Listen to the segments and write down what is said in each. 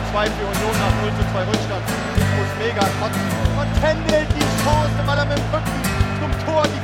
2 für Union nach 0:2 Rückstand. Ich muss mega kotzen. Und händelt die Chance, weil er mit dem Rücken zum Tor die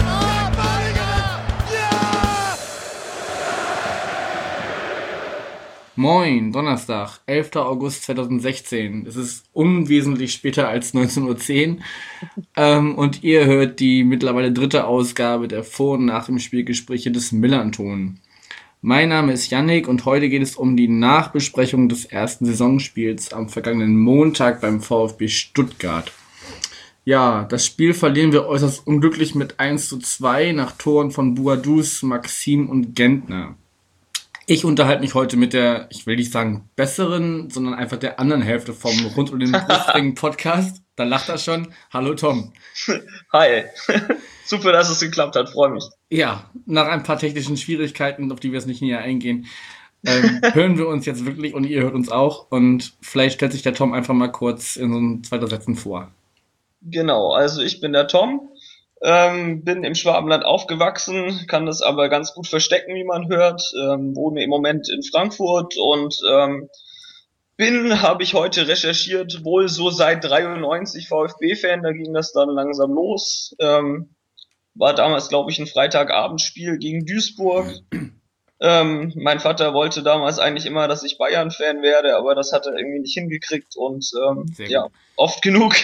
Moin, Donnerstag, 11. August 2016. Es ist unwesentlich später als 19:10 Uhr und ihr hört die mittlerweile dritte Ausgabe der Vor- und Nach dem Spielgespräche des Millernton. Mein Name ist Yannick und heute geht es um die Nachbesprechung des ersten Saisonspiels am vergangenen Montag beim VfB Stuttgart. Ja, das Spiel verlieren wir äußerst unglücklich mit 1:2 nach Toren von Boadus, Maxim und Gentner. Ich unterhalte mich heute mit der, ich will nicht sagen besseren, sondern einfach der anderen Hälfte vom Rund um den Brustring Podcast. Da lacht er schon. Hallo Tom. Hi. Super, dass es geklappt hat. Freue mich. Ja, nach ein paar technischen Schwierigkeiten, auf die wir jetzt nicht näher eingehen, hören wir uns jetzt wirklich und ihr hört uns auch. Und vielleicht stellt sich der Tom einfach mal kurz in so 2 Sätzen vor. Genau, also ich bin der Tom. Bin im Schwabenland aufgewachsen, kann das aber ganz gut verstecken, wie man hört, wohne im Moment in Frankfurt und habe ich heute recherchiert, wohl so seit 93 VfB-Fan, da ging das dann langsam los. War damals, glaube ich, ein Freitagabendspiel gegen Duisburg. Mein Vater wollte damals eigentlich immer, dass ich Bayern-Fan werde, aber das hat er irgendwie nicht hingekriegt und ja, oft genug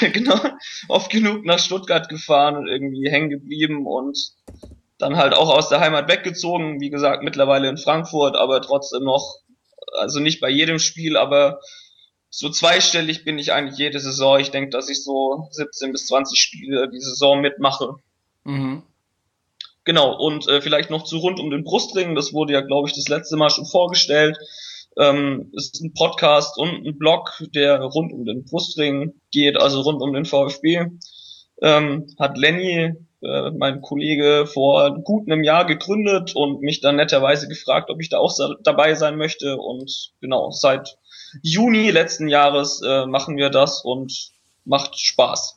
nach Stuttgart gefahren und irgendwie hängen geblieben und dann halt auch aus der Heimat weggezogen, wie gesagt, mittlerweile in Frankfurt, aber trotzdem noch, also nicht bei jedem Spiel, aber so zweistellig bin ich eigentlich jede Saison. Ich denke, dass ich so 17 bis 20 Spiele die Saison mitmache. Mhm. Genau, und vielleicht noch zu Rund um den Brustring, das wurde ja, glaube ich, das letzte Mal schon vorgestellt. Ist ein Podcast und ein Blog, der rund um den Brustring geht, also rund um den VfB. Hat Lenny, mein Kollege, vor gut einem Jahr gegründet und mich dann netterweise gefragt, ob ich da auch dabei sein möchte. Und genau, seit Juni letzten Jahres machen wir das und macht Spaß.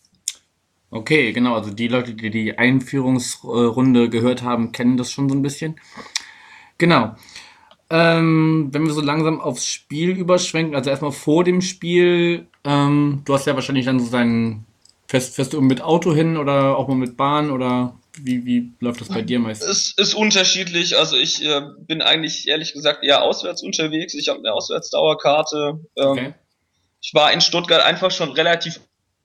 Okay, genau, also die Leute, die die Einführungsrunde gehört haben, kennen das schon so ein bisschen. Genau. Wenn wir so langsam aufs Spiel überschwenken, also erstmal vor dem Spiel, du hast ja wahrscheinlich dann so fährst du mit Auto hin oder auch mal mit Bahn oder wie läuft das bei dir meistens? Es ist unterschiedlich, also ich bin eigentlich ehrlich gesagt eher auswärts unterwegs, ich habe eine Auswärtsdauerkarte. Okay. Ich war in Stuttgart einfach schon relativ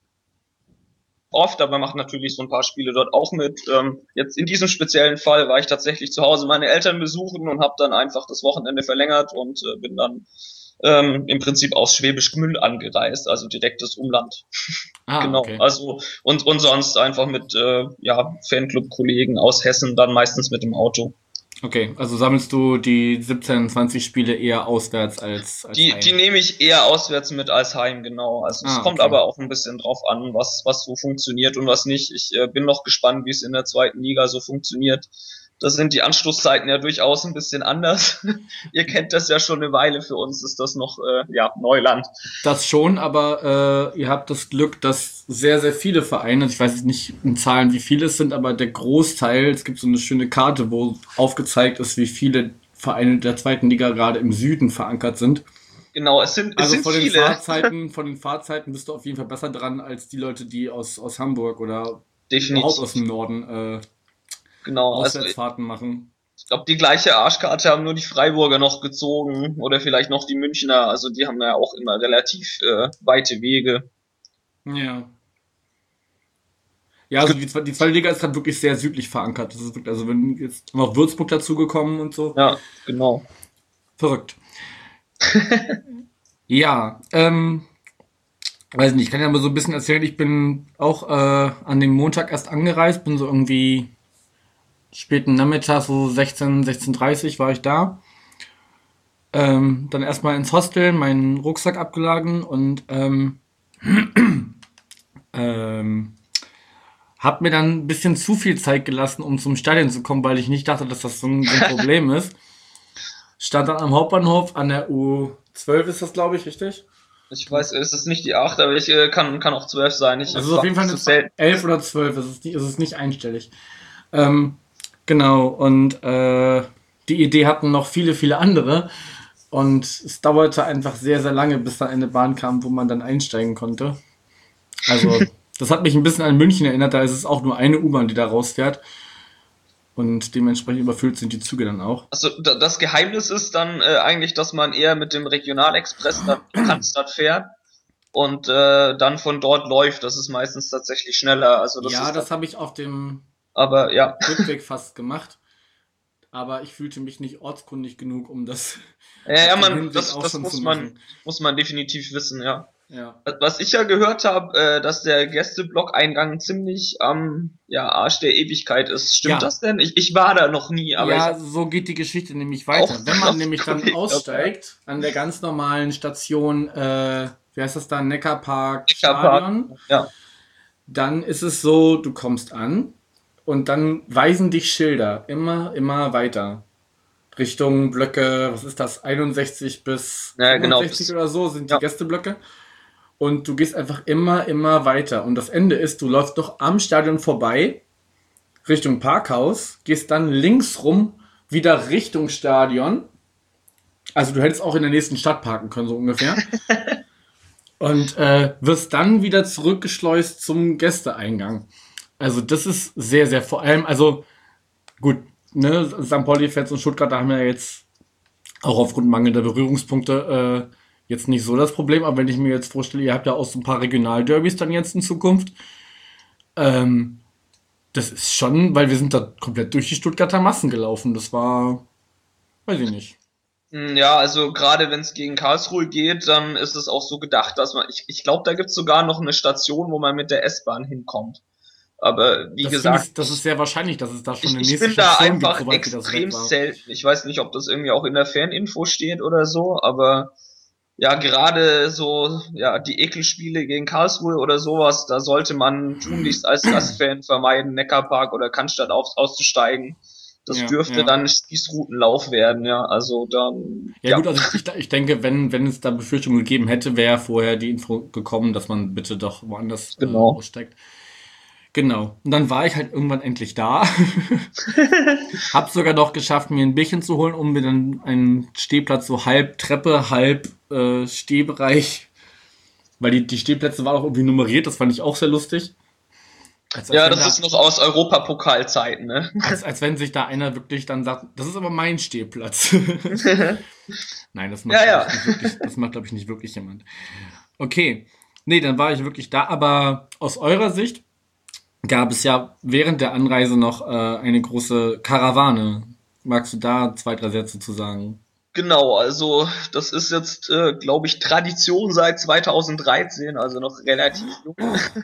oft, aber mache natürlich so ein paar Spiele dort auch mit. Jetzt in diesem speziellen Fall war ich tatsächlich zu Hause meine Eltern besuchen und habe dann einfach das Wochenende verlängert und bin dann im Prinzip aus Schwäbisch Gmünd angereist, also direktes Umland. Genau, okay. also und sonst einfach mit Fanclub-Kollegen aus Hessen, dann meistens mit dem Auto. Okay, also sammelst du die 17, 20 Spiele eher auswärts als Die nehme ich eher auswärts mit als heim, genau. Also es kommt aber auch ein bisschen drauf an, was so funktioniert und was nicht. Ich bin noch gespannt, wie es in der zweiten Liga so funktioniert. Da sind die Anstoßzeiten ja durchaus ein bisschen anders. Ihr kennt das ja schon eine Weile, für uns ist das noch Neuland. Das schon, aber ihr habt das Glück, dass sehr, sehr viele Vereine, ich weiß jetzt nicht in Zahlen, wie viele es sind, aber der Großteil, es gibt so eine schöne Karte, wo aufgezeigt ist, wie viele Vereine der zweiten Liga gerade im Süden verankert sind. Genau, es sind viele. Von den Fahrzeiten bist du auf jeden Fall besser dran als die Leute, die aus Hamburg oder überhaupt aus dem Norden Auswärtsfahrten machen. Ich glaube, die gleiche Arschkarte haben nur die Freiburger noch gezogen oder vielleicht noch die Münchner. Also die haben ja auch immer relativ weite Wege. Ja. Ja, also die zweite Liga ist gerade wirklich sehr südlich verankert. Das ist wirklich, also wenn jetzt noch Würzburg dazugekommen und so. Ja, genau. Verrückt. Ja, weiß nicht, ich kann ja mal so ein bisschen erzählen, ich bin auch an dem Montag erst angereist, bin so irgendwie späten Nachmittag, so 16:30 war ich da. Dann erstmal ins Hostel, meinen Rucksack abgeladen und hab mir dann ein bisschen zu viel Zeit gelassen, um zum Stadion zu kommen, weil ich nicht dachte, dass das so ein Problem ist. Stand dann am Hauptbahnhof an der U12 ist das, glaube ich, richtig? Ich weiß, es ist nicht die 8, aber ich kann auch 12 sein. Also auf jeden Fall eine 11 oder 12, es ist nicht einstellig. Genau, und die Idee hatten noch viele, viele andere. Und es dauerte einfach sehr, sehr lange, bis dann eine Bahn kam, wo man dann einsteigen konnte. Also, das hat mich ein bisschen an München erinnert, da ist es auch nur eine U-Bahn, die da rausfährt. Und dementsprechend überfüllt sind die Züge dann auch. Also das Geheimnis ist dann eigentlich, dass man eher mit dem Regionalexpress nach Cannstatt fährt und dann von dort läuft. Das ist meistens tatsächlich schneller. Also das habe ich auf dem Rückweg fast gemacht. Aber ich fühlte mich nicht ortskundig genug, um das. Das muss man definitiv wissen, ja. Was ich ja gehört habe, dass der Gästeblock-Eingang ziemlich am Arsch der Ewigkeit ist. Stimmt das denn? Ich war da noch nie, aber so geht die Geschichte nämlich weiter. Wenn man nämlich dann aussteigt an der ganz normalen Station, wie heißt das da, Neckarpark Stadion, dann ist es so, du kommst an und dann weisen dich Schilder immer weiter. Richtung Blöcke, was ist das, 61 bis 65 oder so sind die Gästeblöcke. Und du gehst einfach immer weiter. Und das Ende ist, du läufst doch am Stadion vorbei, Richtung Parkhaus, gehst dann links rum, wieder Richtung Stadion. Also du hättest auch in der nächsten Stadt parken können, so ungefähr. Und wirst dann wieder zurückgeschleust zum Gästeeingang. Also das ist sehr, sehr vor allem, also gut, ne, St. Pauli-Fans und Stuttgart, da haben wir jetzt auch aufgrund mangelnder Berührungspunkte jetzt nicht so das Problem, aber wenn ich mir jetzt vorstelle, ihr habt ja auch so ein paar Regionalderbys dann jetzt in Zukunft, das ist schon, weil wir sind da komplett durch die Stuttgarter Massen gelaufen, das war, weiß ich nicht. Ja, also gerade wenn es gegen Karlsruhe geht, dann ist es auch so gedacht, dass man, ich glaube, da gibt es sogar noch eine Station, wo man mit der S-Bahn hinkommt. Aber wie gesagt, das ist sehr wahrscheinlich, dass es da schon eine nächste Station gibt. Ich bin da gibt, einfach extrem selten. Ich weiß nicht, ob das irgendwie auch in der Ferninfo steht oder so, aber ja, gerade so, die Ekelspiele gegen Karlsruhe oder sowas, da sollte man tunlichst als Gastfan vermeiden, Neckarpark oder Cannstatt auszusteigen. Das dürfte dann Spießrutenlauf werden, also dann. Ja gut, also ich denke, wenn es da Befürchtungen gegeben hätte, wäre vorher die Info gekommen, dass man bitte doch woanders aussteigt. Genau. Und dann war ich halt irgendwann endlich da. Hab sogar noch geschafft, mir ein Bierchen zu holen, um mir dann einen Stehplatz, so halb Treppe, halb Stehbereich. Weil die Stehplätze waren auch irgendwie nummeriert, das fand ich auch sehr lustig. Das ist noch aus Europapokalzeiten, ne? Als wenn sich da einer wirklich dann sagt, das ist aber mein Stehplatz. Nein, das macht, glaube ich, nicht wirklich jemand. Okay. Nee, dann war ich wirklich da, aber aus eurer Sicht gab es ja während der Anreise noch eine große Karawane. Magst du da 2, 3 Sätze zu sagen? Genau, also das ist jetzt, glaube ich, Tradition seit 2013, also noch relativ jung.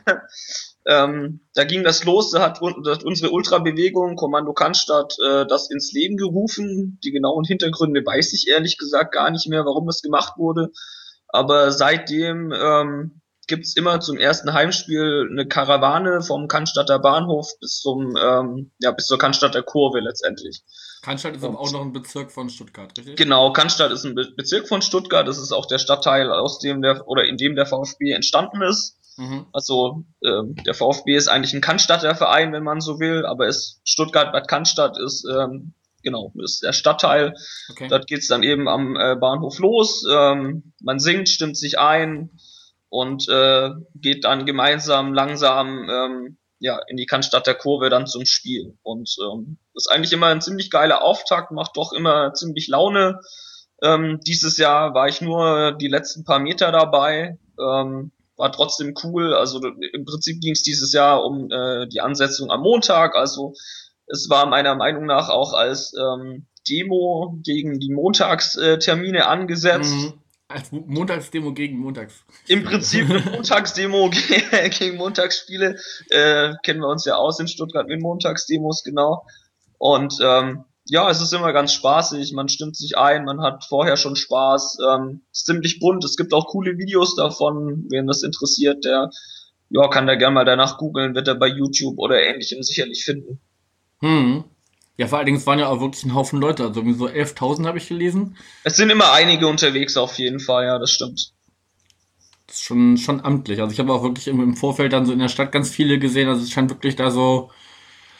Da ging das los, da hat unsere Ultrabewegung, Kommando Cannstatt, das ins Leben gerufen. Die genauen Hintergründe weiß ich ehrlich gesagt gar nicht mehr, warum das gemacht wurde. Aber seitdem gibt's immer zum ersten Heimspiel eine Karawane vom Cannstatter Bahnhof bis zur Cannstatter Kurve letztendlich. Cannstatt ist aber auch noch ein Bezirk von Stuttgart, richtig? Genau, Cannstatt ist ein Bezirk von Stuttgart. Das ist auch der Stadtteil, in dem der VfB entstanden ist. Mhm. Also der VfB ist eigentlich ein Cannstatter Verein, wenn man so will, aber Stuttgart-Bad Cannstatt ist ist der Stadtteil. Okay. Dort geht's dann eben am Bahnhof los. Man singt, stimmt sich ein und geht dann gemeinsam langsam in die Cannstatter Kurve dann zum Spiel. Und das ist eigentlich immer ein ziemlich geiler Auftakt, macht doch immer ziemlich Laune. Dieses Jahr war ich nur die letzten paar Meter dabei, war trotzdem cool. Also im Prinzip ging es dieses Jahr um die Ansetzung am Montag. Also es war meiner Meinung nach auch als Demo gegen die Montagstermine angesetzt. Mhm. Als Montagsdemo gegen Montags. Im Prinzip eine Montagsdemo gegen Montagsspiele. Kennen wir uns ja aus in Stuttgart mit Montagsdemos, genau. Und es ist immer ganz spaßig, man stimmt sich ein, man hat vorher schon Spaß. Ist ziemlich bunt, es gibt auch coole Videos davon, wen das interessiert, der kann da gerne mal danach googeln, wird er bei YouTube oder ähnlichem sicherlich finden. Ja, vor allen Dingen, es waren ja auch wirklich ein Haufen Leute, also so 11.000 habe ich gelesen. Es sind immer einige unterwegs auf jeden Fall, ja, das stimmt. Das ist schon amtlich, also ich habe auch wirklich im Vorfeld dann so in der Stadt ganz viele gesehen, also es scheint wirklich da so,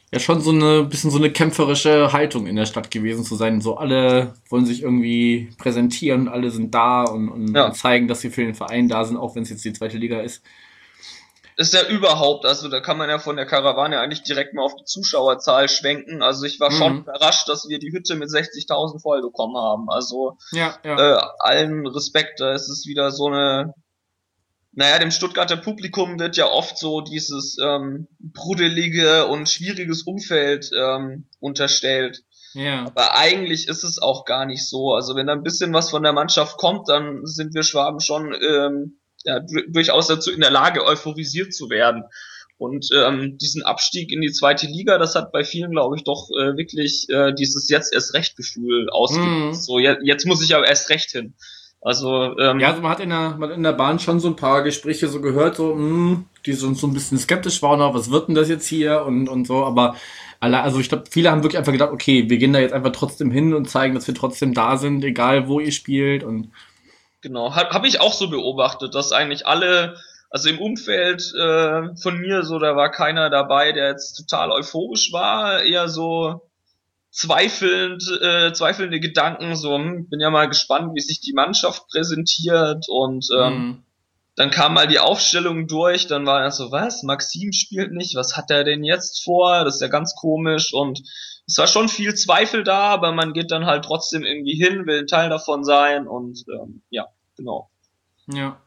ja schon so eine bisschen so eine kämpferische Haltung in der Stadt gewesen zu sein. So alle wollen sich irgendwie präsentieren, alle sind da und Ja. zeigen, dass sie für den Verein da sind, auch wenn es jetzt die zweite Liga ist. Ist ja überhaupt, also da kann man ja von der Karawane eigentlich direkt mal auf die Zuschauerzahl schwenken. Also ich war schon überrascht, dass wir die Hütte mit 60.000 voll bekommen haben. Also Ja. allen Respekt, da ist es wieder so eine, naja, dem Stuttgarter Publikum wird ja oft so dieses brudelige und schwieriges Umfeld unterstellt. Ja. Aber eigentlich ist es auch gar nicht so. Also wenn da ein bisschen was von der Mannschaft kommt, dann sind wir Schwaben schon durchaus dazu in der Lage, euphorisiert zu werden. Und diesen Abstieg in die zweite Liga, das hat bei vielen, glaube ich, doch wirklich dieses jetzt erst recht Gefühl ausgelöst. So, jetzt muss ich aber erst recht hin. Also Ja, also man hat in der Bahn schon so ein paar Gespräche so gehört, so, die so ein bisschen skeptisch waren, was wird denn das jetzt hier und so, aber also ich glaube, viele haben wirklich einfach gedacht, okay, wir gehen da jetzt einfach trotzdem hin und zeigen, dass wir trotzdem da sind, egal wo ihr spielt und genau, hab ich auch so beobachtet, dass eigentlich alle, also im Umfeld von mir so, da war keiner dabei, der jetzt total euphorisch war, eher so zweifelnde Gedanken, so, bin ja mal gespannt, wie sich die Mannschaft präsentiert und dann kam mal die Aufstellung durch, dann war er so, was, Maxim spielt nicht, was hat er denn jetzt vor, das ist ja ganz komisch und es war schon viel Zweifel da, aber man geht dann halt trotzdem irgendwie hin, will ein Teil davon sein und ja, genau. ja.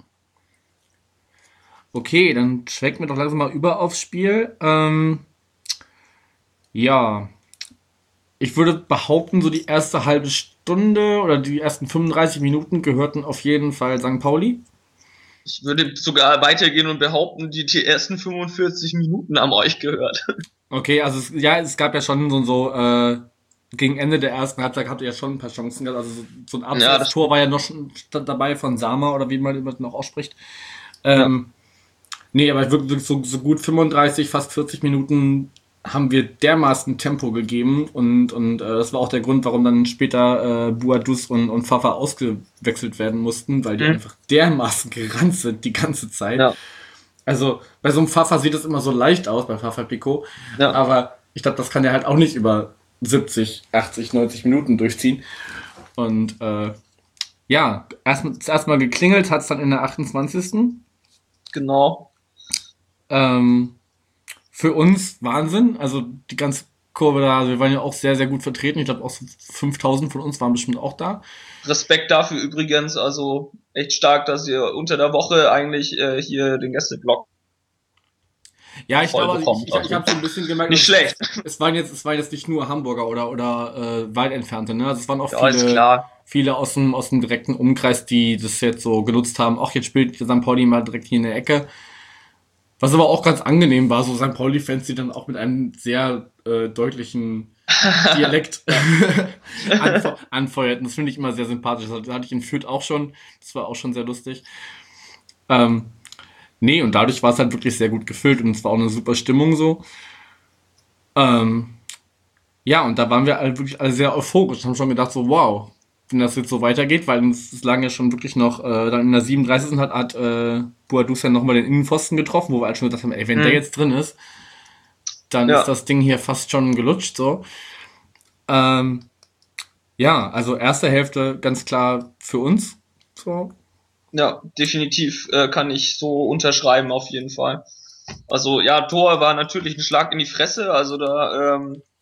Okay, dann schwenken wir doch langsam mal über aufs Spiel. Ja, ich würde behaupten, so die erste halbe Stunde oder die ersten 35 Minuten gehörten auf jeden Fall St. Pauli. Ich würde sogar weitergehen und behaupten, die ersten 45 Minuten haben euch gehört. Okay, also es gab ja schon gegen Ende der ersten Halbzeit habt ihr ja schon ein paar Chancen gehabt. Also so ein Abseits-Tor war ja noch schon dabei von Sama oder wie man das noch ausspricht. Nee, aber wirklich so gut 35, fast 40 Minuten haben wir dermaßen Tempo gegeben und das war auch der Grund, warum dann später Buadus und Fafa ausgewechselt werden mussten, weil die einfach dermaßen gerannt sind die ganze Zeit. Ja. Also bei so einem Fafa sieht es immer so leicht aus, bei Fafa Pico, Ja. aber ich glaube, das kann der halt auch nicht über 70, 80, 90 Minuten durchziehen. Und ja, erst mal geklingelt hat es dann in der 28. Genau. Für uns Wahnsinn, also die ganze Kurve da, also wir waren ja auch sehr, sehr gut vertreten. Ich glaube auch so 5000 von uns waren bestimmt auch da. Respekt dafür übrigens, also echt stark, dass ihr unter der Woche eigentlich hier den Gästeblock Ja, ich voll glaube, bekommt. ich habe so ein bisschen gemerkt, Nicht schlecht. Es waren jetzt nicht nur Hamburger oder weit entfernte, ne? Also es waren auch Ja, ist klar. viele aus dem direkten Umkreis, die das jetzt so genutzt haben. Auch jetzt spielt St. Pauli mal direkt hier in der Ecke. Was aber auch ganz angenehm war, so St. Pauli-Fans, die dann auch mit einem sehr deutlichen Dialekt anfeuerten. Das finde ich immer sehr sympathisch. Das hatte ich in Fürth auch schon. Das war auch schon sehr lustig. Nee, und dadurch war es halt wirklich sehr gut gefüllt und es war auch eine super Stimmung so. Ja, und da waren wir halt wirklich alle sehr euphorisch und haben schon gedacht so, wow, wenn das jetzt so weitergeht, weil es lagen ja schon wirklich noch, dann in der 37. hat Boadus ja nochmal den Innenpfosten getroffen, wo wir halt schon gedacht haben, ey, wenn der jetzt drin ist, dann ist das Ding hier fast schon gelutscht, so. Ja, also erste Hälfte ganz klar für uns, so. Ja, definitiv kann ich so unterschreiben auf jeden Fall. Also ja, Tor war natürlich ein Schlag in die Fresse, also da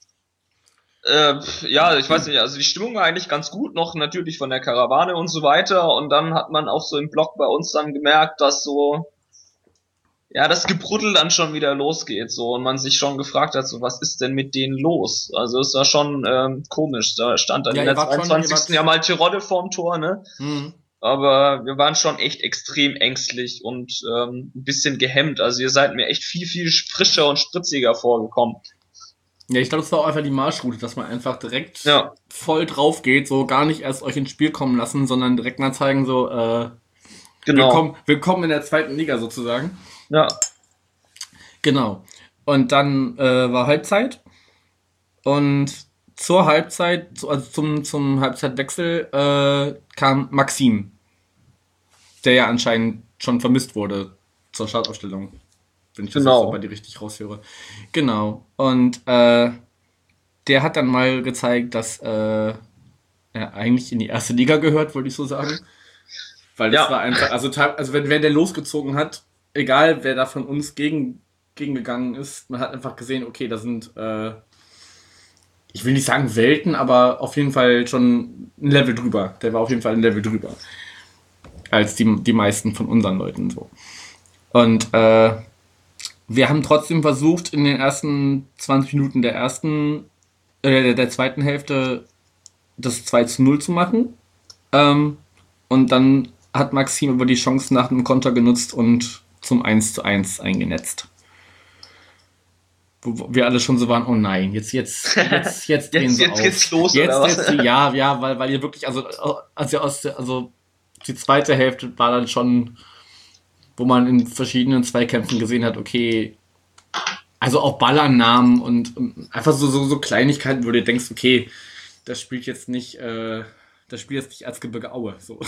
ja, ich weiß nicht, also die Stimmung war eigentlich ganz gut noch, natürlich von der Karawane und so weiter und dann hat man auch so im Block bei uns dann gemerkt, dass so ja, das Gebruddel dann schon wieder losgeht so und man sich schon gefragt hat, so was ist denn mit denen los? Also es war schon komisch, da stand dann Ja, in der ihr wart 22. ja mal Terodde vorm Tor, ne? Aber wir waren schon echt extrem ängstlich und ein bisschen gehemmt. Also ihr seid mir echt viel, viel frischer und spritziger vorgekommen. Ja, ich glaube, das war auch einfach die Marschroute, dass man einfach direkt Ja. voll drauf geht, so gar nicht erst euch ins Spiel kommen lassen, sondern direkt mal zeigen, so, Genau. willkommen in der zweiten Liga sozusagen. Ja. Genau. Und dann war Halbzeit und zur Halbzeit, also zum Halbzeitwechsel, kam Maxim, der ja anscheinend schon vermisst wurde zur Startaufstellung. wenn ich das jetzt bei dir richtig raushöre. Genau. Und der hat dann mal gezeigt, dass er eigentlich in die erste Liga gehört, wollte ich so sagen. Weil das war einfach, also wenn der losgezogen hat, egal wer da von uns gegengegangen ist, man hat einfach gesehen, okay, da sind ich will nicht sagen Welten, aber auf jeden Fall schon ein Level drüber. Der war auf jeden Fall ein Level drüber. Als die meisten von unseren Leuten so. Und wir haben trotzdem versucht, in den ersten 20 Minuten der zweiten Hälfte das 2:0 zu machen. Und dann hat Maxim aber die Chance nach einem Konter genutzt und zum 1:1 eingenetzt. Wo wir alle schon so waren, oh nein, jetzt drehen sie auf. Jetzt geht's los, oder was? Ja, weil ihr wirklich, also die zweite Hälfte war dann schon, wo man in verschiedenen Zweikämpfen gesehen hat, okay, also auch Ballannahmen und einfach so Kleinigkeiten, wo du denkst, okay, das spielt jetzt nicht Erzgebirge Aue. So.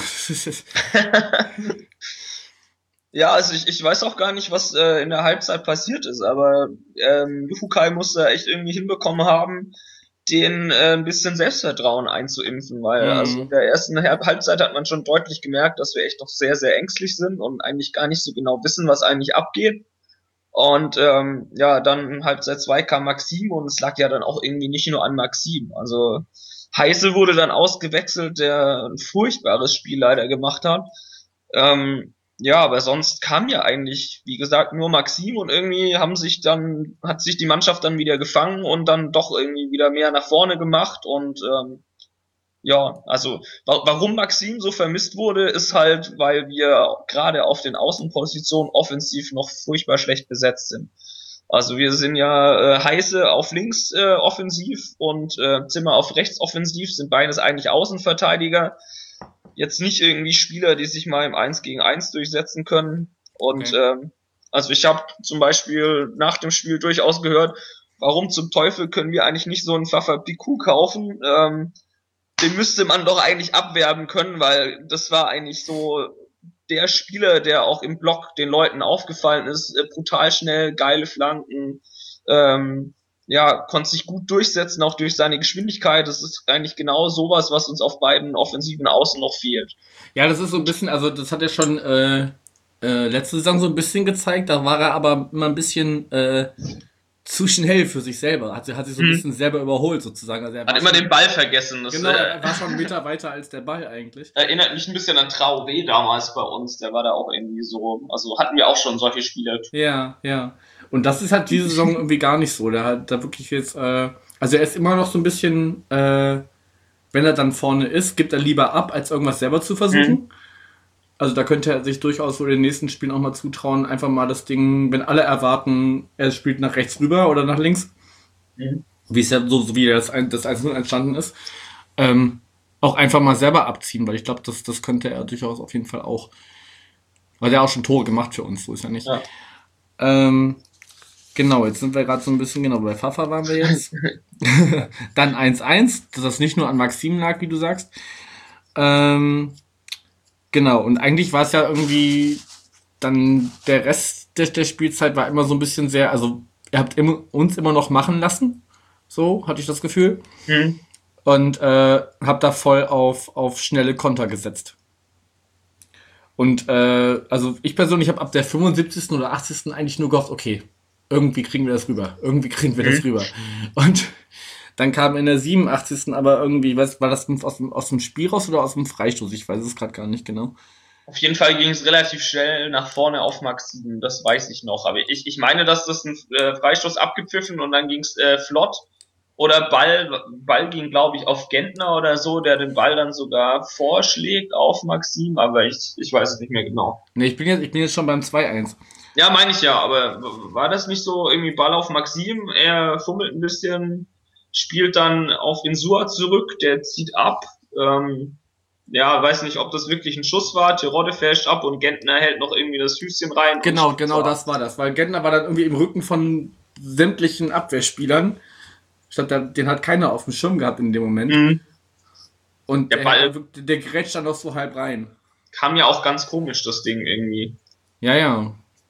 Ja, also ich weiß auch gar nicht, was in der Halbzeit passiert ist, aber Lufukai muss da echt irgendwie hinbekommen haben, den ein bisschen Selbstvertrauen einzuimpfen, weil also in der ersten Halbzeit hat man schon deutlich gemerkt, dass wir echt noch sehr, sehr ängstlich sind und eigentlich gar nicht so genau wissen, was eigentlich abgeht. Und dann in Halbzeit 2 kam Maxim und es lag ja dann auch irgendwie nicht nur an Maxim. Also Heise wurde dann ausgewechselt, der ein furchtbares Spiel leider gemacht hat. Aber sonst kam ja eigentlich, wie gesagt, nur Maxim und irgendwie hat sich die Mannschaft dann wieder gefangen und dann doch irgendwie wieder mehr nach vorne gemacht und warum Maxim so vermisst wurde, ist halt, weil wir gerade auf den Außenpositionen offensiv noch furchtbar schlecht besetzt sind. Also wir sind ja Heise auf links offensiv und Zimmer auf rechts offensiv, sind beides eigentlich Außenverteidiger. Jetzt nicht irgendwie Spieler, die sich mal im 1 gegen 1 durchsetzen können. Und ich habe zum Beispiel nach dem Spiel durchaus gehört, warum zum Teufel können wir eigentlich nicht so einen Fafa Piku kaufen? Den müsste man doch eigentlich abwerben können, weil das war eigentlich so der Spieler, der auch im Block den Leuten aufgefallen ist, brutal schnell, geile Flanken, konnte sich gut durchsetzen, auch durch seine Geschwindigkeit. Das ist eigentlich genau sowas, was uns auf beiden offensiven Außen noch fehlt. Ja, das ist so ein bisschen, also das hat er schon letzte Saison so ein bisschen gezeigt, da war er aber immer ein bisschen zu schnell für sich selber. Hat sich so ein bisschen selber überholt sozusagen. Also er hat immer den Ball vergessen. Genau, er war schon einen Meter weiter als der Ball eigentlich. Erinnert mich ein bisschen an Traoré damals bei uns. Der war da auch irgendwie so, also hatten wir auch schon solche Spieler. Ja. Und das ist halt diese Saison irgendwie gar nicht so. Der hat da wirklich jetzt, also er ist immer noch so ein bisschen, wenn er dann vorne ist, gibt er lieber ab, als irgendwas selber zu versuchen. Also da könnte er sich durchaus so in den nächsten Spielen auch mal zutrauen, einfach mal das Ding, wenn alle erwarten, er spielt nach rechts rüber oder nach links, wie es ja so wie das 1:0 entstanden ist, auch einfach mal selber abziehen, weil ich glaube, das könnte er durchaus auf jeden Fall auch, weil er auch schon Tore gemacht für uns, so ist ja nicht. Ja. Genau, jetzt sind wir gerade so ein bisschen, bei Fafa waren wir jetzt. Dann 1:1, dass das nicht nur an Maxim lag, wie du sagst. Genau, und eigentlich war es ja irgendwie dann der Rest der Spielzeit war immer so ein bisschen sehr, also ihr habt uns immer noch machen lassen, so hatte ich das Gefühl. Und habt da voll auf schnelle Konter gesetzt. Und also ich persönlich habe ab der 75. oder 80. eigentlich nur gehofft, okay, irgendwie kriegen wir das rüber. Und dann kam in der 87. aber irgendwie, war das aus dem Spiel raus oder aus dem Freistoß? Ich weiß es gerade gar nicht genau. Auf jeden Fall ging es relativ schnell nach vorne auf Maxim, das weiß ich noch. Aber ich meine, dass das ein Freistoß abgepfiffen und dann ging es flott. Oder Ball ging, glaube ich, auf Gentner oder so, der den Ball dann sogar vorschlägt auf Maxim, aber ich weiß es nicht mehr genau. Nee, ich bin jetzt schon beim 2:1. Ja, meine ich ja, aber war das nicht so irgendwie Ball auf Maxim? Er fummelt ein bisschen, spielt dann auf Insua zurück, der zieht ab. Weiß nicht, ob das wirklich ein Schuss war. Terodde fälscht ab und Gentner hält noch irgendwie das Füßchen rein. Genau, das war das, weil Gentner war dann irgendwie im Rücken von sämtlichen Abwehrspielern. Ich glaube, den hat keiner auf dem Schirm gehabt in dem Moment. Und der grätscht dann noch so halb rein. Kam ja auch ganz komisch, das Ding irgendwie. Ja.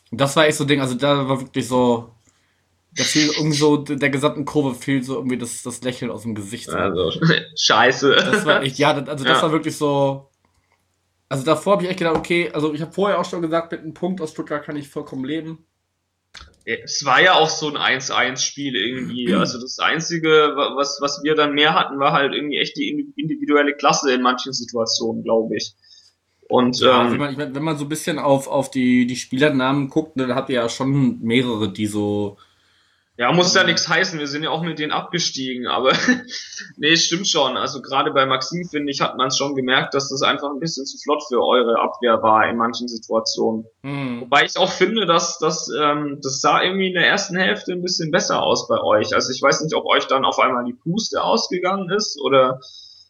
Und das war echt so ein Ding, also da war wirklich so, da fiel irgendwie so, der gesamten Kurve fiel so irgendwie das Lächeln aus dem Gesicht. So. Also, scheiße. Das war echt, ja, das Ja. war wirklich so, also davor habe ich echt gedacht, okay, also ich habe vorher auch schon gesagt, mit einem Punkt aus Stuttgart kann ich vollkommen leben. Es war ja auch so ein 1-1-Spiel irgendwie. Also das Einzige, was wir dann mehr hatten, war halt irgendwie echt die individuelle Klasse in manchen Situationen, glaube ich. Und Ja, wenn man so ein bisschen auf die Spielernamen guckt, ne, dann habt ihr ja schon mehrere, die so. ja, muss ja nichts heißen, wir sind ja auch mit denen abgestiegen, aber nee, stimmt schon. Also gerade bei Maxim, finde ich, hat man es schon gemerkt, dass das einfach ein bisschen zu flott für eure Abwehr war in manchen Situationen. Wobei ich auch finde, dass das sah irgendwie in der ersten Hälfte ein bisschen besser aus bei euch. Also ich weiß nicht, ob euch dann auf einmal die Puste ausgegangen ist oder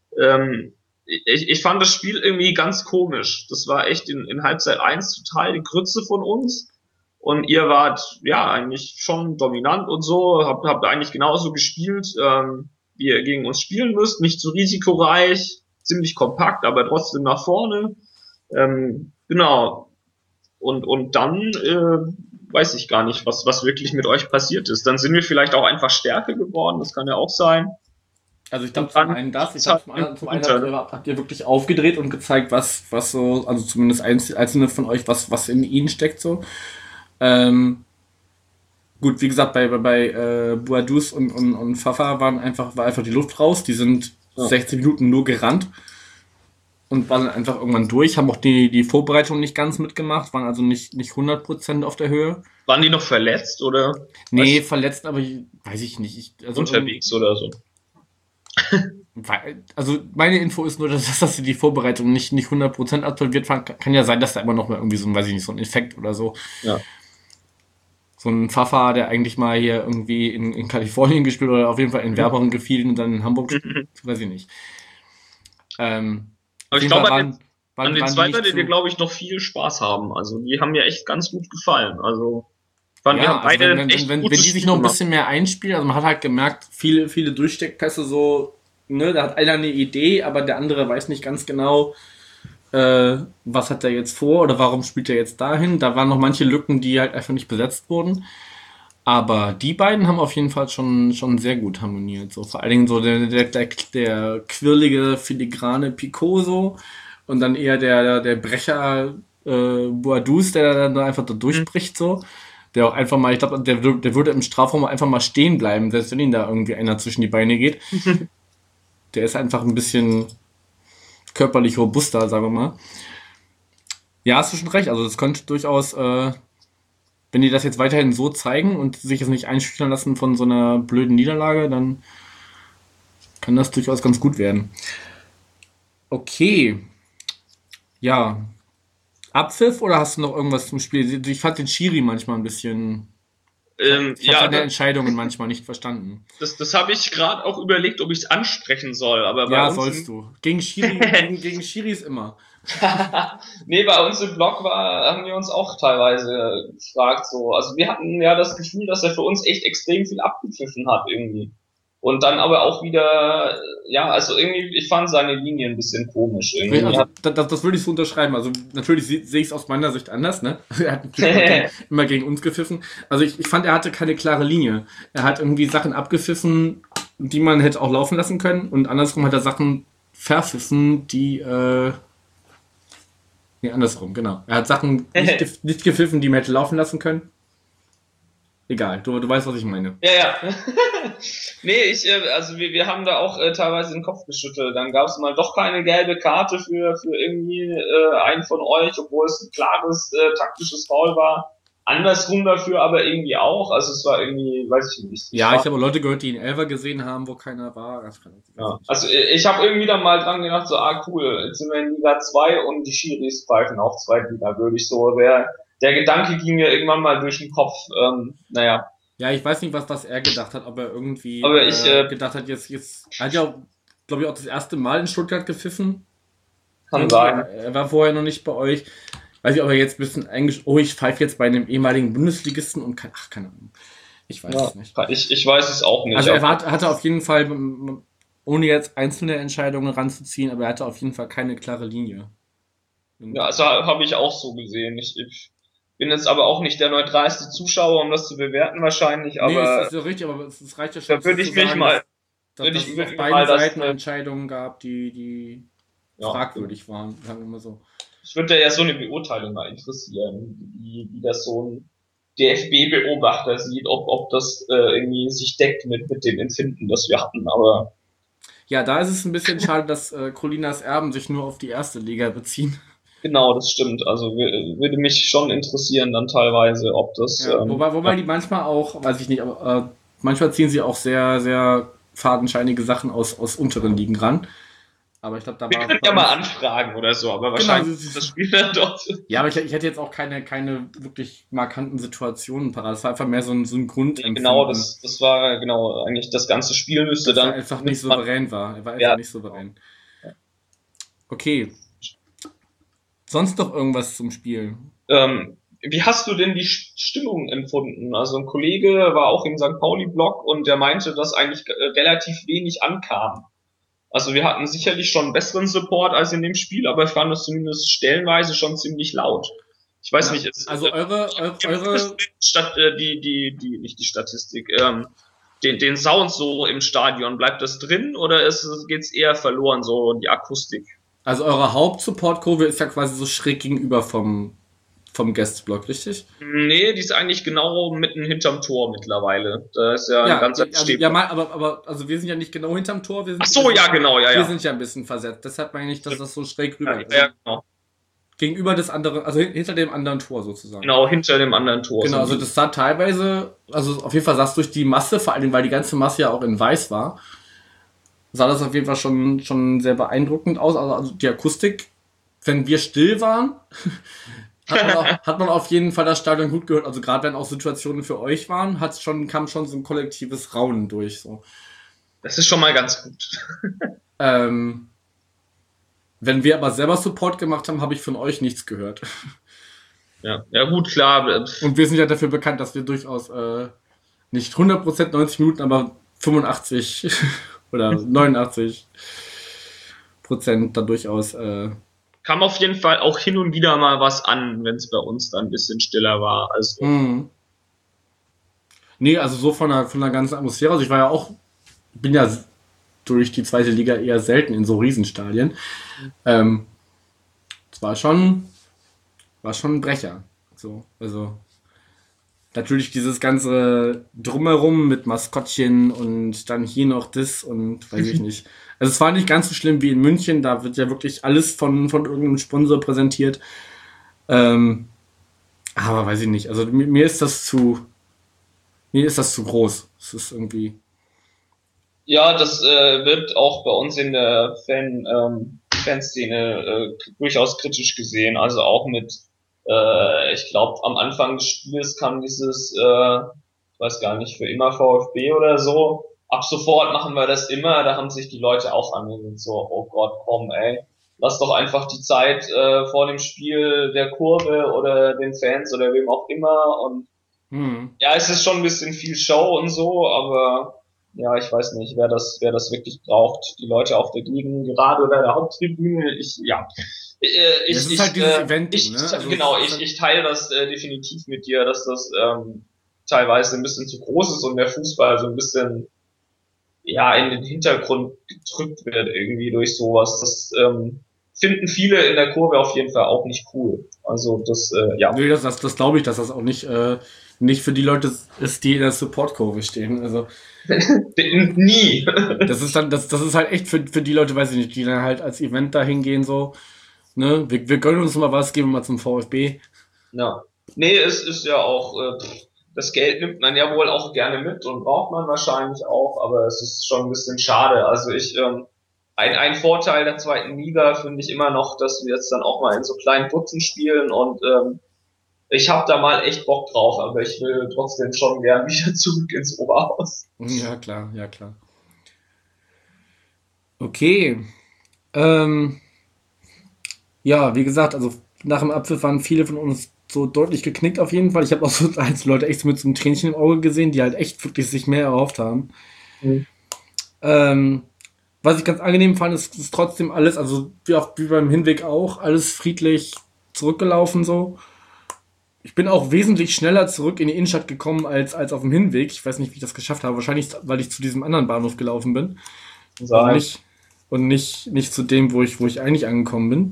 ich fand das Spiel irgendwie ganz komisch. Das war echt in Halbzeit 1 total die Grütze von uns. Und ihr wart ja eigentlich schon dominant und so, habt eigentlich genauso gespielt, wie ihr gegen uns spielen müsst. Nicht so risikoreich, ziemlich kompakt, aber trotzdem nach vorne. Genau. Und dann weiß ich gar nicht, was wirklich mit euch passiert ist. Dann sind wir vielleicht auch einfach stärker geworden, das kann ja auch sein. Also ich glaube zum einen das, ich glaube zum einen habt ihr wirklich aufgedreht und gezeigt, was so, also zumindest einzelne von euch, was in ihnen steckt so. Gut, wie gesagt, bei Boadus und Fafa war einfach die Luft raus. Die sind 60 Minuten nur gerannt und waren dann einfach irgendwann durch, haben auch die Vorbereitung nicht ganz mitgemacht, waren also nicht 100% auf der Höhe. Waren die noch verletzt oder? Nee, verletzt, aber weiß ich nicht. Also unterwegs oder so. Also meine Info ist nur, dass sie die Vorbereitung nicht 100% absolviert waren. Kann ja sein, dass da immer noch mal irgendwie so ein, weiß ich nicht, so ein Effekt oder so. Ja. So ein Fafa, der eigentlich mal hier irgendwie in Kalifornien gespielt oder auf jeden Fall in Werbung gefiel und dann in Hamburg gespielt, weiß ich nicht. Aber ich glaube, an den zwei werdet ihr, so, glaube ich, noch viel Spaß haben. Also die haben mir echt ganz gut gefallen. Also fanden wir ja, beide also wenn die sich noch ein bisschen mehr einspielen, also man hat halt gemerkt, viele Durchsteckpässe so, ne, da hat einer eine Idee, aber der andere weiß nicht ganz genau, was hat er jetzt vor oder warum spielt er jetzt dahin. Da waren noch manche Lücken, die halt einfach nicht besetzt wurden. Aber die beiden haben auf jeden Fall schon sehr gut harmoniert. So, vor allen Dingen so der quirlige, filigrane Picoso und dann eher der Brecher Boadus, der dann da einfach da durchbricht so. Der auch einfach mal, ich glaube, der würde im Strafraum einfach mal stehen bleiben, selbst wenn ihm da irgendwie einer zwischen die Beine geht. Der ist einfach ein bisschen körperlich robuster, sagen wir mal. Ja, hast du schon recht. Also das könnte durchaus, wenn die das jetzt weiterhin so zeigen und sich jetzt nicht einschüchtern lassen von so einer blöden Niederlage, dann kann das durchaus ganz gut werden. Okay. Ja. Abpfiff oder hast du noch irgendwas zum Spiel? Ich fand den Schiri manchmal ein bisschen. Ich habe seine Entscheidungen manchmal nicht verstanden. Das habe ich gerade auch überlegt, ob ich es ansprechen soll. Aber bei ja, uns sollst du. Gegen Schiris immer. Nee, bei uns im Blog haben wir uns auch teilweise gefragt so. Also wir hatten ja das Gefühl, dass er für uns echt extrem viel abgepfiffen hat irgendwie. Und dann aber auch wieder, ja, also irgendwie, ich fand seine Linie ein bisschen komisch irgendwie. Also, das würde ich so unterschreiben. Also natürlich sehe ich es aus meiner Sicht anders, ne? Er hat natürlich immer gegen uns gepfiffen. Also ich fand, er hatte keine klare Linie. Er hat irgendwie Sachen abgepfiffen, die man hätte auch laufen lassen können. Und andersrum hat er Sachen verpfiffen, die nee, andersrum, genau. Er hat Sachen nicht gepfiffen, die man hätte laufen lassen können. Egal, du weißt, was ich meine. Ja. Nee, also wir haben da auch teilweise den Kopf geschüttelt. Dann gab es mal doch keine gelbe Karte für irgendwie einen von euch, obwohl es ein klares taktisches Foul war. Andersrum dafür aber irgendwie auch. Also es war irgendwie, weiß ich nicht. Ja, ich habe Leute gehört, die einen Elfer gesehen haben, wo keiner war. Ja. Also ich habe irgendwie dann mal dran gedacht, so, cool, jetzt sind wir in Liga 2 und die Schiris pfeifen auch zweitligawürdig. So, der Gedanke ging mir irgendwann mal durch den Kopf. Naja. Ja, ich weiß nicht, was er gedacht hat, ob er irgendwie gedacht hat, jetzt er hat ja, glaube ich, auch das erste Mal in Stuttgart gepfiffen. Kann sein. Er war vorher noch nicht bei euch. Weiß ich, ob er jetzt ein bisschen ich pfeife jetzt bei einem ehemaligen Bundesligisten und keine Ahnung. Ich weiß es nicht. Ich weiß es auch nicht. Also er hatte auf jeden Fall, ohne jetzt einzelne Entscheidungen ranzuziehen, aber er hatte auf jeden Fall keine klare Linie. Ja, also habe ich auch so gesehen. Bin jetzt aber auch nicht der neutralste Zuschauer, um das zu bewerten wahrscheinlich, aber... Nee, es ist ja richtig, aber es reicht ja schon, da würde ich mich sagen, mal... dass Würde es ich auf mir beiden mal das... Seiten Entscheidungen gab, die Ja. fragwürdig waren, sagen wir mal so. Ich würde da ja so eine Beurteilung mal interessieren, wie das so ein DFB-Beobachter sieht, ob das irgendwie sich deckt mit dem Empfinden, das wir hatten, aber... Ja, da ist es ein bisschen schade, dass Colinas Erben sich nur auf die erste Liga beziehen. Genau, das stimmt. Also würde mich schon interessieren dann teilweise, ob das... Ja, wobei die manchmal auch, weiß ich nicht, aber manchmal ziehen sie auch sehr, sehr fadenscheinige Sachen aus unteren Ligen ran. Aber ich glaube, da wir war... können ja mal anfragen oder so, aber wahrscheinlich ist das Spiel dann dort... Ja, aber ich hätte jetzt auch keine wirklich markanten Situationen parat. Das war einfach mehr so ein Grundempfinden. Genau, das war genau eigentlich das ganze Spiel müsste dann... Er einfach nicht souverän war. Er war einfach nicht souverän. Okay. Sonst noch irgendwas zum Spiel? Wie hast du denn die Stimmung empfunden? Also ein Kollege war auch im St. Pauli-Blog und der meinte, dass eigentlich relativ wenig ankam. Also wir hatten sicherlich schon besseren Support als in dem Spiel, aber ich fand es zumindest stellenweise schon ziemlich laut. Ich weiß nicht, also eure nicht die Statistik, den Sound so im Stadion, bleibt das drin oder geht's eher verloren, so die Akustik? Also eure Hauptsupport-Kurve ist ja quasi so schräg gegenüber vom Gästeblock, richtig? Nee, die ist eigentlich genau mitten hinterm Tor mittlerweile. Da ist ja ein ganzer aber wir sind ja nicht genau hinterm Tor. Wir sind Wir sind ja ein bisschen versetzt. Deshalb meine ich, dass das so schräg rüber ist. Ja, genau. Gegenüber des anderen, also hinter dem anderen Tor sozusagen. Genau, hinter dem anderen Tor. Genau, also das sah teilweise, also auf jeden Fall sah es durch die Masse, vor allem weil die ganze Masse ja auch in weiß war, sah das auf jeden Fall schon sehr beeindruckend aus. Also die Akustik, wenn wir still waren, hat man auf jeden Fall das Stadion gut gehört. Also gerade wenn auch Situationen für euch waren, kam schon so ein kollektives Raunen durch. So. Das ist schon mal ganz gut. Wenn wir aber selber Support gemacht haben, habe ich von euch nichts gehört. Ja gut, klar. Und wir sind ja dafür bekannt, dass wir durchaus nicht 100% 90 Minuten, aber 85 oder 89% da durchaus... kam auf jeden Fall auch hin und wieder mal was an, wenn es bei uns dann ein bisschen stiller war. Also. Nee, also so von der ganzen Atmosphäre. Also bin ja durch die zweite Liga eher selten in so Riesenstadien. Es war schon ein Brecher. So, also natürlich dieses ganze Drumherum mit Maskottchen und dann hier noch das und weiß ich nicht. Also es war nicht ganz so schlimm wie in München, da wird ja wirklich alles von irgendeinem Sponsor präsentiert. Aber weiß ich nicht. Also mir ist das zu groß. Es ist irgendwie... Ja, das wird auch bei uns in der Fanszene durchaus kritisch gesehen. Also auch mit, ich glaube, am Anfang des Spiels kam dieses, ich weiß gar nicht, für immer VfB oder so. Ab sofort machen wir das immer. Da haben sich die Leute auch angeguckt, so, oh Gott, komm, ey. Lass doch einfach die Zeit vor dem Spiel der Kurve oder den Fans oder wem auch immer. Und ja, es ist schon ein bisschen viel Show und so, aber ja, ich weiß nicht, wer das wirklich braucht. Die Leute auf der Gegengerade oder der Haupttribüne. Ich teile das definitiv mit dir, dass das teilweise ein bisschen zu groß ist und der Fußball so ein bisschen in den Hintergrund gedrückt wird irgendwie durch sowas. Das finden viele in der Kurve auf jeden Fall auch nicht cool. Also das, Nee, das glaube ich, dass das auch nicht für die Leute ist, die in der Support-Kurve stehen. Also nie. Das ist halt echt für die Leute, weiß ich nicht, die dann halt als Event dahin gehen so. Ne? Wir gönnen uns mal was, gehen wir mal zum VfB. Ja. Nee, es ist ja auch, das Geld nimmt man ja wohl auch gerne mit und braucht man wahrscheinlich auch, aber es ist schon ein bisschen schade. Also ein Vorteil der zweiten Liga finde ich immer noch, dass wir jetzt dann auch mal in so kleinen Putzen spielen und ich habe da mal echt Bock drauf, aber ich will trotzdem schon gern wieder zurück ins Oberhaus. Ja, klar. Okay. Ja, wie gesagt, also nach dem Abpfiff waren viele von uns so deutlich geknickt auf jeden Fall. Ich habe auch so einzelne Leute echt mit so einem Tränchen im Auge gesehen, die halt echt wirklich sich mehr erhofft haben. Was ich ganz angenehm fand, ist trotzdem alles, also wie beim Hinweg auch, alles friedlich zurückgelaufen so. ich bin auch wesentlich schneller zurück in die Innenstadt gekommen als auf dem Hinweg. Ich weiß nicht, wie ich das geschafft habe. Wahrscheinlich, weil ich zu diesem anderen Bahnhof gelaufen bin. Und Sein. nicht zu dem, wo ich eigentlich angekommen bin.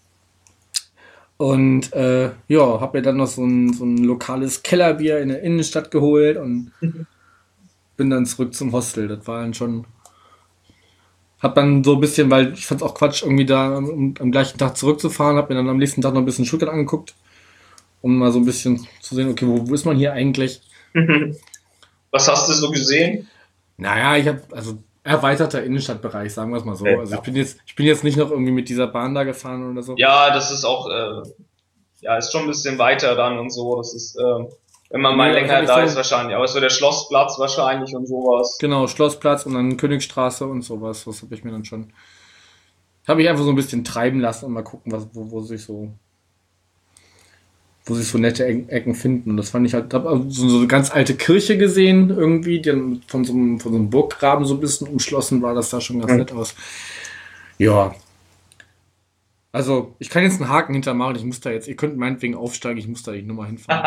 Und ja, habe mir dann noch so ein lokales Kellerbier in der Innenstadt geholt und bin dann zurück zum Hostel. Das war dann schon. Hab dann so ein bisschen, weil ich fand's auch Quatsch, irgendwie da am gleichen Tag zurückzufahren, hab mir dann am nächsten Tag noch ein bisschen Stuttgart angeguckt, um mal so ein bisschen zu sehen, okay, wo ist man hier eigentlich? Was hast du so gesehen? Naja, ich habe also erweiterter Innenstadtbereich, sagen wir es mal so. Ja. Also ich bin jetzt nicht noch irgendwie mit dieser Bahn da gefahren oder so. Ja, das ist auch, ja, ist schon ein bisschen weiter dann und so. Das ist, wenn man mal Nee, länger ich da so, ist wahrscheinlich. Aber es wird der Schlossplatz wahrscheinlich und sowas. genau, Schlossplatz und dann Königstraße und sowas. Das habe ich mir dann schon. Habe ich einfach so ein bisschen treiben lassen und mal gucken, wo sich so nette Ecken finden. Und das fand ich halt, hab also so eine ganz alte Kirche gesehen, irgendwie, die dann von so einem Burggraben so ein bisschen umschlossen war. Das sah schon ganz nett aus. Ja. Also, ich kann jetzt einen Haken hintermachen. Ich muss da jetzt, ihr könnt meinetwegen aufsteigen, ich muss da nicht nochmal hinfahren.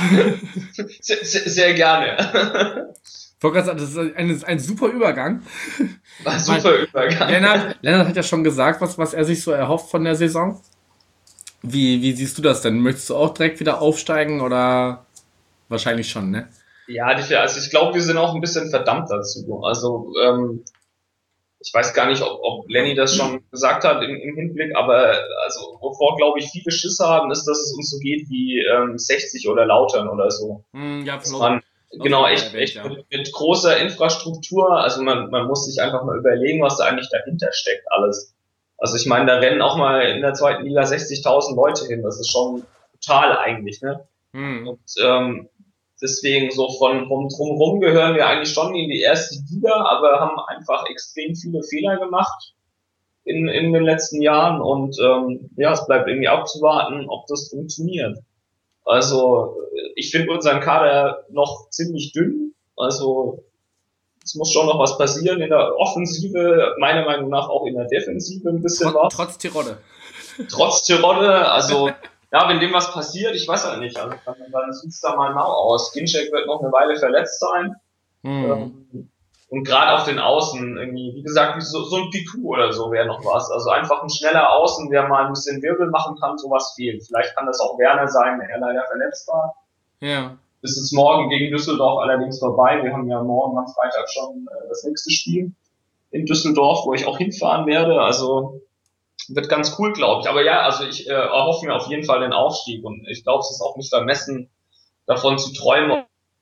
Sehr gerne. Ich wollte gerade sagen, das ist ein super Übergang. War super Übergang. Lennart hat ja schon gesagt, was er sich so erhofft von der Saison. Wie siehst du das denn? Möchtest du auch direkt wieder aufsteigen oder wahrscheinlich schon, ne? Ja, also ich glaube, wir sind auch ein bisschen verdammt dazu. Also, ich weiß gar nicht, ob Lenny das schon gesagt hat im Hinblick, aber also wovor, glaube ich, viele Schüsse haben, ist, dass es uns so geht wie 60 oder Lautern oder so. Ja, Dass man genau echt ja. mit großer Infrastruktur, also man muss sich einfach mal überlegen, was da eigentlich dahinter steckt alles. Also ich meine, da rennen auch mal in der zweiten Liga 60.000 Leute hin, das ist schon total eigentlich, ne? Und deswegen so vom Drumherum gehören wir eigentlich schon in die erste Liga, aber haben einfach extrem viele Fehler gemacht in den letzten Jahren und ja, es bleibt irgendwie abzuwarten, ob das funktioniert. Also ich finde unseren Kader noch ziemlich dünn, also es muss schon noch was passieren in der Offensive, meiner Meinung nach auch in der Defensive ein bisschen was. Trotz Tirode. Trotz Tirode, also ja, wenn dem was passiert, ich weiß halt nicht, also dann sieht's da mal mau aus. Ginczek wird noch eine Weile verletzt sein. Und gerade auf den Außen, irgendwie, wie gesagt, so ein Piku oder so wäre noch was. Also einfach ein schneller Außen, der mal ein bisschen Wirbel machen kann, sowas fehlt. Vielleicht kann das auch Werner sein, der leider verletzt war. Ja. Ist jetzt morgen gegen Düsseldorf allerdings vorbei. Wir haben ja morgen am Freitag schon das nächste Spiel in Düsseldorf, wo ich auch hinfahren werde. Also wird ganz cool, glaube ich. Aber ja, also ich erhoffe mir auf jeden Fall den Aufstieg. Und ich glaube, es ist auch nicht vermessen, davon zu träumen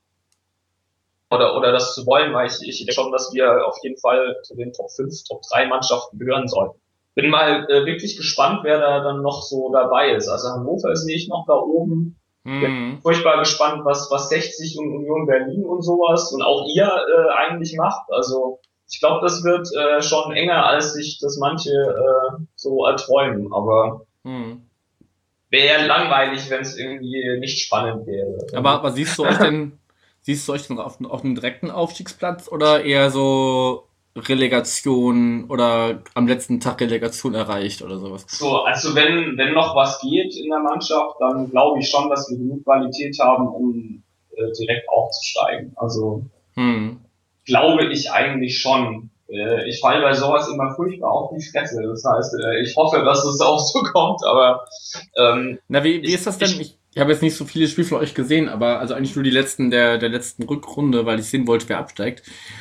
oder das zu wollen, weil ich denke schon, dass wir auf jeden Fall zu den Top 5, Top 3 Mannschaften gehören sollten. Bin mal wirklich gespannt, wer da dann noch so dabei ist. Also Hannover sehe ich noch da oben. Bin furchtbar gespannt, was 60 und Union Berlin und sowas und auch ihr eigentlich macht. Also ich glaube, das wird schon enger, als sich das manche so erträumen. Aber wäre langweilig, wenn es irgendwie nicht spannend wäre. Aber siehst du euch denn auf einem direkten Aufstiegsplatz oder eher so Relegation oder am letzten Tag Relegation erreicht oder sowas? So, also wenn noch was geht in der Mannschaft, dann glaube ich schon, dass wir genug Qualität haben, um direkt aufzusteigen. Also glaube ich eigentlich schon. Ich falle bei sowas immer furchtbar auf die Fresse. Das heißt, ich hoffe, dass es auch so kommt, aber na, wie ist das denn? Ich habe jetzt nicht so viele Spiele von euch gesehen, aber also eigentlich nur die letzten der letzten Rückrunde, weil ich sehen wollte, wer absteigt.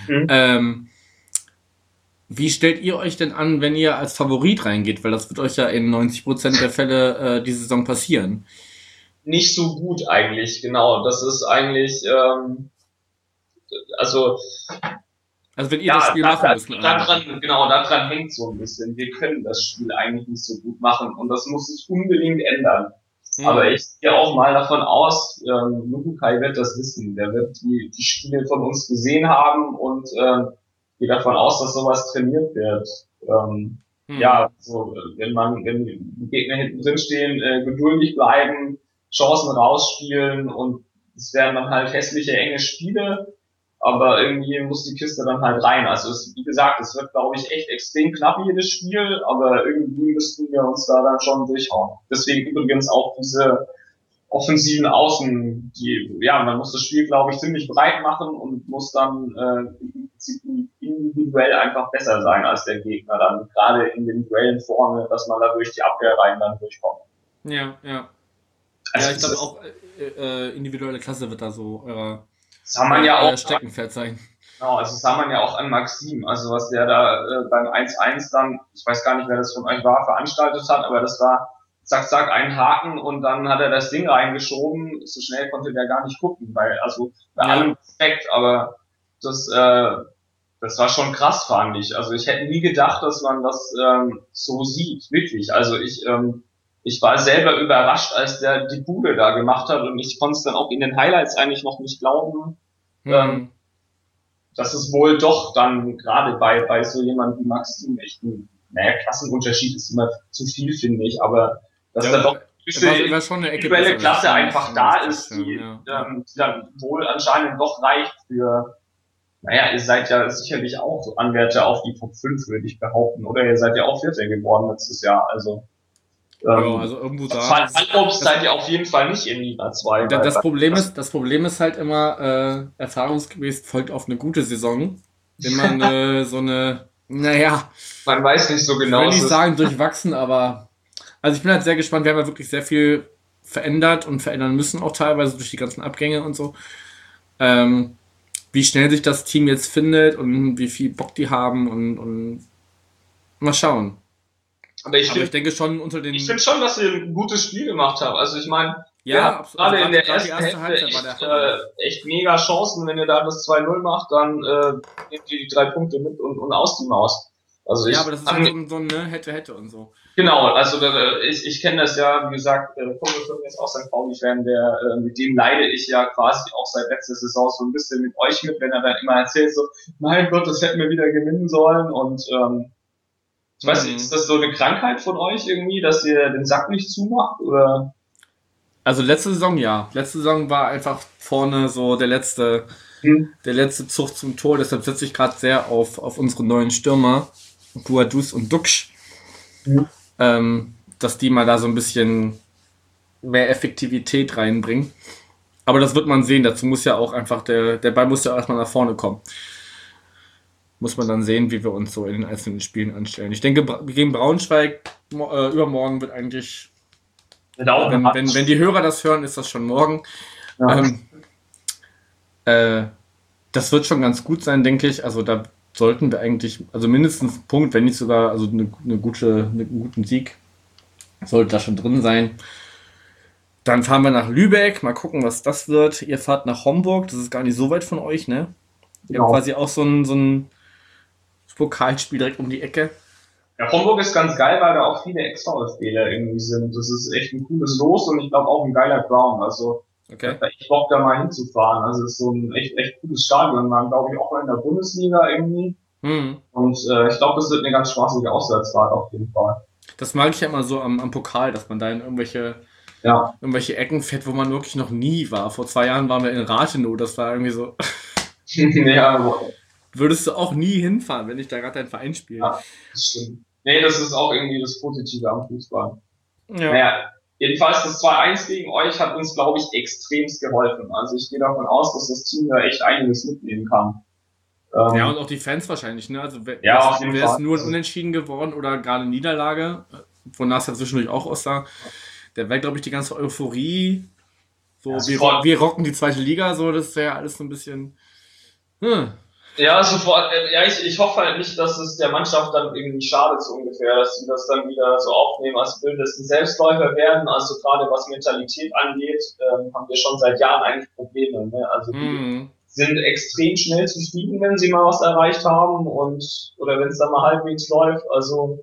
Wie stellt ihr euch denn an, wenn ihr als Favorit reingeht? Weil das wird euch ja in 90% der Fälle die Saison passieren. Nicht so gut eigentlich, genau. Das ist eigentlich, also wenn ihr das Spiel machen müsst. Daran hängt so ein bisschen. Wir können das Spiel eigentlich nicht so gut machen und das muss sich unbedingt ändern. Aber ich gehe auch mal davon aus, Lukai wird das wissen. Der wird die Spiele von uns gesehen haben und gehe davon aus, dass sowas trainiert wird. Ja, so wenn die Gegner hinten drin stehen, geduldig bleiben, Chancen rausspielen und es werden dann halt hässliche, enge Spiele, aber irgendwie muss die Kiste dann halt rein. Also wie gesagt, es wird, glaube ich, echt extrem knapp jedes Spiel, aber irgendwie müssten wir uns da dann schon durchhauen. Deswegen übrigens auch diese offensiven Außen, man muss das Spiel, glaube ich, ziemlich breit machen und muss dann individuell einfach besser sein als der Gegner, dann gerade in den Duellen vorne, dass man da durch die Abwehrreihen dann durchkommt. Ja. Also ja, ich glaube auch, individuelle Klasse wird da so das haben man ja auch Steckenpferd sein. Genau, also das sah man ja auch an Maxim, also was der da beim 1-1 dann, ich weiß gar nicht, wer das von euch war, veranstaltet hat, aber das war zack, zack, ein Haken und dann hat er das Ding reingeschoben, so schnell konnte der gar nicht gucken, weil, also bei allem Respekt, aber das war schon krass, fand ich. Also ich hätte nie gedacht, dass man das so sieht, wirklich. Also ich war selber überrascht, als der die Bude da gemacht hat und ich konnte es dann auch in den Highlights eigentlich noch nicht glauben, dass es wohl doch dann gerade bei so jemandem wie Maxim echt Klassenunterschied ist immer zu viel, finde ich, aber dass da doch eine individuelle Klasse einfach da ist, die dann wohl anscheinend doch reicht für, ihr seid ja sicherlich auch Anwärter auf die Top 5, würde ich behaupten, oder ihr seid ja auch Vierter geworden letztes Jahr, also also irgendwo da. Fallobst seid ihr auf jeden Fall nicht in Liga 2. Das Problem ist halt immer, erfahrungsgemäß folgt auf eine gute Saison, wenn man man weiß nicht so genau. Ich will nicht sagen durchwachsen, aber also ich bin halt sehr gespannt, wir haben ja wirklich sehr viel verändert und verändern müssen auch teilweise durch die ganzen Abgänge und so. Wie schnell sich das Team jetzt findet und wie viel Bock die haben und mal schauen. Aber ich denke schon Ich finde schon, dass ihr ein gutes Spiel gemacht habt. Also ich meine, gerade in der ersten Hälfte echt mega Chancen. Wenn ihr da das 2-0 macht, dann nehmt ihr die 3 Punkte mit und aus die Maus. Also aber das ist halt so ein hätte und so. Genau, also ich kenne das ja, wie gesagt, Kumpel von mir ist auch St. Pauli-Fan, mit dem leide ich ja quasi auch seit letzter Saison so ein bisschen mit euch mit, wenn er dann immer erzählt so, mein Gott, das hätten wir wieder gewinnen sollen und ich weiß nicht, ist das so eine Krankheit von euch irgendwie, dass ihr den Sack nicht zumacht, oder? Also letzte Saison ja. Letzte Saison war einfach vorne so der letzte Zug zum Tor, deshalb setze ich gerade sehr auf unsere neuen Stürmer, Buadus und Duksch, dass die mal da so ein bisschen mehr Effektivität reinbringen. Aber das wird man sehen, dazu muss ja auch einfach der Ball muss ja erstmal nach vorne kommen. Muss man dann sehen, wie wir uns so in den einzelnen Spielen anstellen. Ich denke, gegen Braunschweig übermorgen wird eigentlich, wenn die Hörer das hören, ist das schon morgen. Ja. Das wird schon ganz gut sein, denke ich. Also da sollten wir eigentlich, also mindestens einen Punkt, wenn nicht sogar also einen guten Sieg, sollte da schon drin sein. Dann fahren wir nach Lübeck, mal gucken, was das wird. Ihr fahrt nach Homburg, das ist gar nicht so weit von euch, ne? Ihr habt quasi auch so ein Pokalspiel direkt um die Ecke. Ja, Homburg ist ganz geil, weil da auch viele Ex-VfBler irgendwie sind. Das ist echt ein cooles Los und ich glaube auch ein geiler Ground. Also ich hab da echt Bock, da mal hinzufahren. Also es ist so ein echt cooles Stadion. Man glaube ich auch mal in der Bundesliga irgendwie. Und ich glaube, das wird eine ganz spaßige Auswärtsfahrt auf jeden Fall. Das mag ich ja immer so am Pokal, dass man da in irgendwelche Ecken fährt, wo man wirklich noch nie war. Vor 2 Jahren waren wir in Rathenow, das war irgendwie so. Würdest du auch nie hinfahren, wenn ich da gerade dein Verein spiele. Ja, das stimmt. Nee, das ist auch irgendwie das Positive am Fußball. Ja. Naja, jedenfalls das 2-1 gegen euch hat uns, glaube ich, extremst geholfen. Also ich gehe davon aus, dass das Team da echt einiges mitnehmen kann. Ja, und auch die Fans wahrscheinlich, ne? Also wäre es nur ein Unentschieden geworden oder gerade Niederlage, wonach es ja zwischendurch auch aussah, der wäre, glaube ich, die ganze Euphorie, so wir rocken die 2. Liga, so, das wäre alles so ein bisschen. Ja, sofort. Ich hoffe halt nicht, dass es der Mannschaft dann irgendwie schadet, so ungefähr, dass sie das dann wieder so aufnehmen, als würden das ein Selbstläufer werden. Also gerade was Mentalität angeht, haben wir schon seit Jahren eigentlich Probleme. Ne? Also die sind extrem schnell zufrieden, wenn sie mal was erreicht haben oder wenn es dann mal halbwegs läuft. Also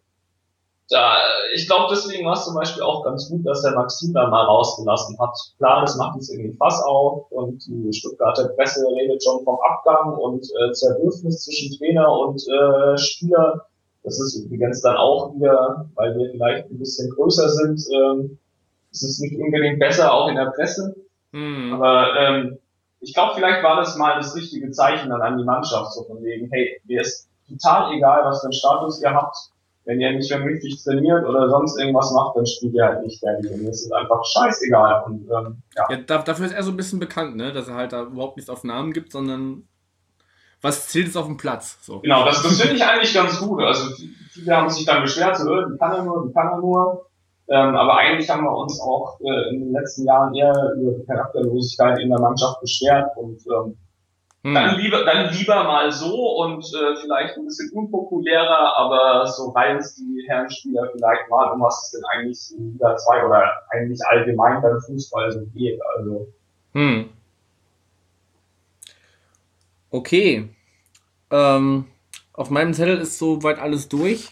ich glaube, deswegen war es zum Beispiel auch ganz gut, dass der Maxim da mal rausgelassen hat. Klar, das macht jetzt irgendwie Fass auf und die Stuttgarter Presse redet schon vom Abgang und Zerwürfnis zwischen Trainer und Spieler. Das ist übrigens dann auch wieder, weil wir vielleicht ein bisschen größer sind, ist es nicht unbedingt besser, auch in der Presse. Aber ich glaube, vielleicht war das mal das richtige Zeichen dann an die Mannschaft, so von wegen, hey, mir ist total egal, was für einen Status ihr habt. wenn ihr nicht vernünftig trainiert oder sonst irgendwas macht, dann spielt ihr halt nicht fertig. Und das ist einfach scheißegal. Und Ja, dafür ist er so ein bisschen bekannt, ne? Dass er halt da überhaupt nichts auf Namen gibt, sondern was zählt es auf dem Platz. So. Genau, das finde ich eigentlich ganz gut. Also viele haben sich dann beschwert, so, die kann er nur. Aber eigentlich haben wir uns auch in den letzten Jahren eher über die Charakterlosigkeit in der Mannschaft beschwert und dann lieber mal so und vielleicht ein bisschen unpopulärer, aber so reihen's die Herrenspieler vielleicht mal, um was es denn eigentlich in Liga 2 oder eigentlich allgemein beim Fußball so geht. Also. Okay. Auf meinem Zettel ist soweit alles durch.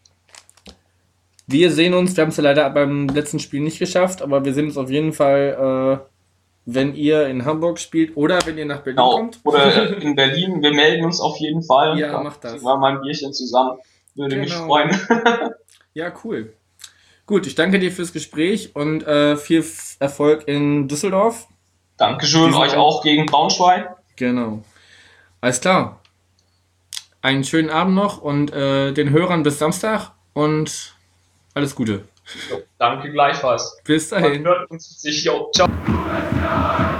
Wir sehen uns, wir haben es ja leider beim letzten Spiel nicht geschafft, aber wir sehen uns auf jeden Fall, wenn ihr in Hamburg spielt oder wenn ihr nach Berlin kommt. Oder in Berlin, wir melden uns auf jeden Fall. Ja, macht das. Wir mal ein Bierchen zusammen, würde mich freuen. Ja, cool. Gut, ich danke dir fürs Gespräch und viel Erfolg in Düsseldorf. Dankeschön, euch auch gegen Braunschweig. Genau. Alles klar. Einen schönen Abend noch und den Hörern bis Samstag und alles Gute. Danke gleichfalls. Bis dahin. Man hört uns sich. Ciao.